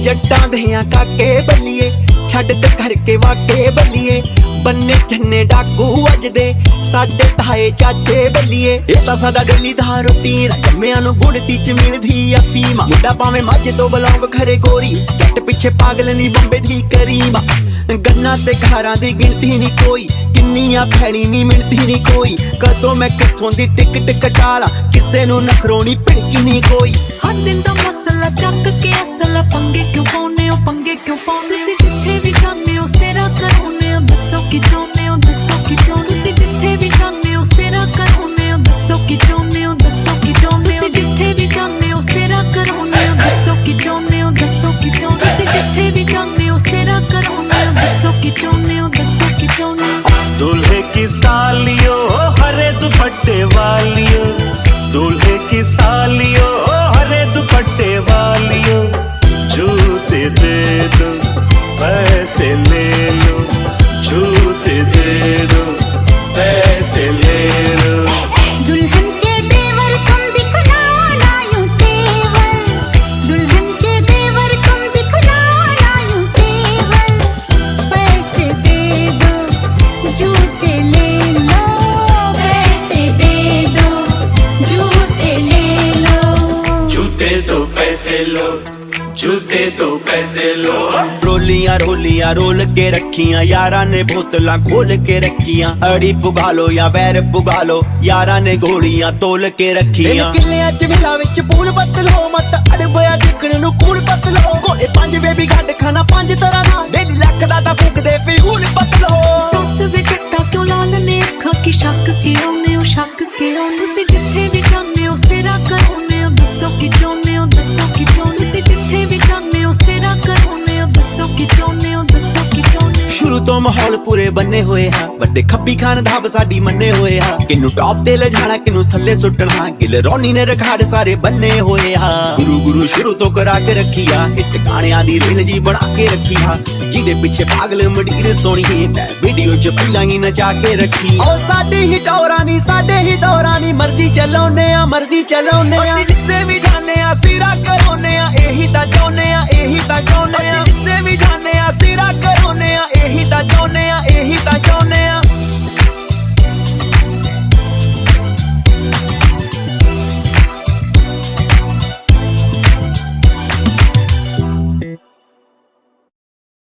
जट्टां देयां काके बल्लिए छड्ड ते करके वाके बल्लिए बन्ने जन्ने डाकू वजदे साडे ताए चाचे बल्लिए इह तां साडा डेली दा रूटीन जम्मियां नूं गुड़ती च मिलदी अफीम मुंडा भावें माझे तो बलौंग खरे गोरी जट पिछे पागल नी बंबे दी करीम गन्ना ते घरां दी गिनती नी कोई किन्नियां फैली नी मिलती नी कोई कदों मैं कित्थों दी टिकट कटाला किसे नूं नखरों नी भिड़की नी कोई हर दिन दा मसला चक के असला पंगे क्यों पाउने ओ पंगे क्यों पाउने तुसी जिथे भी जाने ओ सेरा कराउने ओ दसो कि चाहुंदे ओ दसो कि चाहुंदे तुसी जिथे भी जाने ओ सेरा कराउने ओ दसो कि चाहुंदे ओ दसो कि चाहुंदे तुसी जिथे भी जाने ओ सेरा कराउने ओ दसो कि चाहुंदे ओ दसो कि चाहुंदे तुसी जिथे भी जाने ओ सेरा कराउने ओ दसो कि चाहुंदे ओ दसो कि चाहुंदे दूल्हे की सालियो हरे दुपट्टे वालियो दूल्हे की सालियो हरे दुपट्टे वालियो जूते दे दो पैसे ले लो जूते दे दो पैसे ले लो दुल्हन के देवर कम दिखलाना यूं तेवर दुल्हन के देवर कम दिखलाना यूं तेवर पैसे दे दो जूते ले लो पैसे दे दो जूते ले लो जूते दो पैसे लो जूते दो पैसे लो रोलियां रोलियां रोल के रखियां यारा ने बोतलां खोल के रखियां अड़ी पुगा लो या वैर पुगा लो यारा ने गोलियां तोल के रखियां किल्लियां च विला विच पूल बदलो मत अड़बोया दिखण नूं कूल बदलो कोले पंज बेबी गंड खाना पंज तरह ना डेली लख दा ता फूकदे फिरूल बदलो दस वे जट्टा क्यों लाल ने अखां की शक के आउने ओ शक के आउने तुसी जिथे भी जाने ओ सेरा कराउने ओ दसो कि चाहुंदे ओ दसो कि चाहुंदे तुसी जिथे भी जाने ओ सेरा कराउने ओ दसो कि चाहुंदे ओ दसो कि चाहुंदे शुरू तो माहौल पूरे बने हुए हा ਵੱਡੇ ਖੱਬੀ ਖਾਨ धाब साडी मन्ने होए हा किन्नू टॉप ते ले जाना किन्नू थल्ले सुटना गिल रोनी ने रिकॉर्ड सारे बन्ने होए हा गुरु गुरु शुरू तो करा के रखी आ हिट गाणियां दी रील जी बना के रखी हा जिदे पीछे पागल मंडीर सोनी मैं वीडियो च पहिला ही नचा के रखी ओ साडी ही टौरानी साडे ही दौरानी मर्जी चलाउने आ जिथे भी जाने आ सिरा कराउने आ एही ता चाहुंदे आ एही ता चाहुंदे आ जिथे भी जाने आ सिरा कराउने आ एही ता चाहुंदे आ